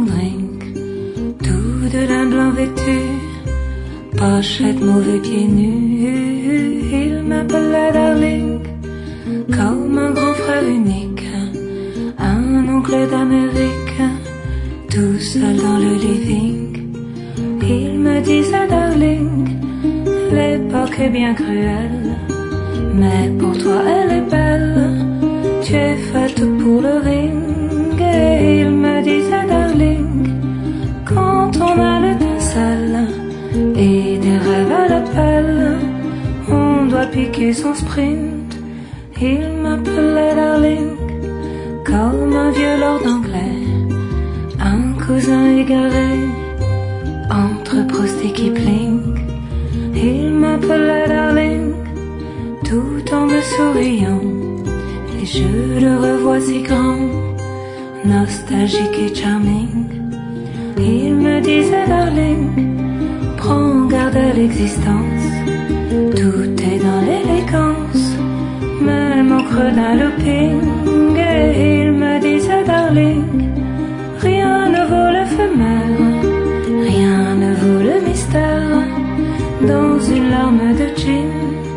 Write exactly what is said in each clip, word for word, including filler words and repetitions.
drink, tout de lin blanc vêtu, pochette mauvais pieds nus. Il m'appelait Darling, comme un grand frère unique, un oncle d'Amérique, tout seul dans le living. Il me disait Darling, l'époque est bien cruelle, mais pour toi elle est belle, tu es faite pour le ring. Et il me disait Darling, quand on a l'étincelle et des rêves à l'appel, on doit piquer son sprint. Il m'appelait Darling, comme un vieux lord anglais, un cousin égaré entre Proust et Kipling. Il m'appelait Darling, tout en me souriant, et je le revois si grand, nostalgique et charming. Il me disait Darling, prends garde à l'existence, tout est dans l'élégance, même au creux d'un looping. Et il me disait Darling, rien ne vaut l'éphémère, rien ne vaut le mystère, dans une larme de gin.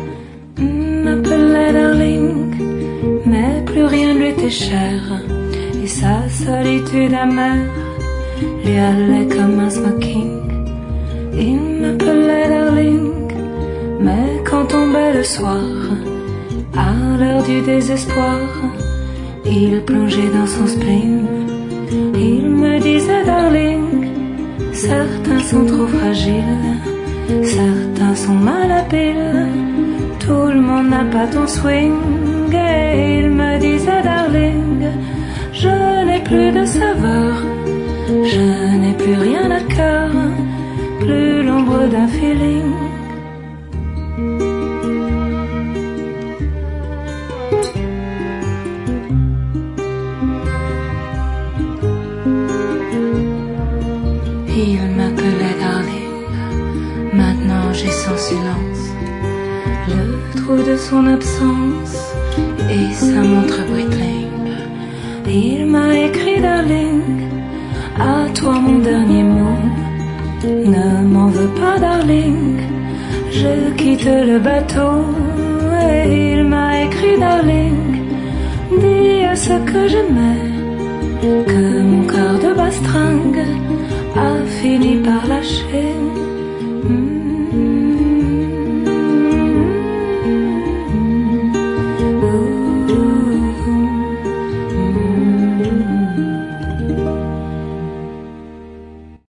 M'appelait Darling, mais plus rien lui était cher, et sa solitude amère lui allait comme un smoking. Il m'appelait Darling, mais quand tombait le soir, à l'heure du désespoir, il plongeait dans son spleen. Il me disait Darling, certains sont trop fragiles, certains sont malhabiles, tout le monde n'a pas ton swing. Et il me disait Darling, je n'ai plus de saveur, je n'ai plus rien à cœur, plus l'ombre d'un feeling. Il m'appelait Darling, maintenant j'ai son silence, le trou de son absence et sa montre Breitling. Il m'a écrit Darling, à toi mon dernier mot, ne m'en veux pas Darling, je quitte le bateau. Et il m'a écrit Darling, dis à ce que j'aimais que mon cœur de bastringue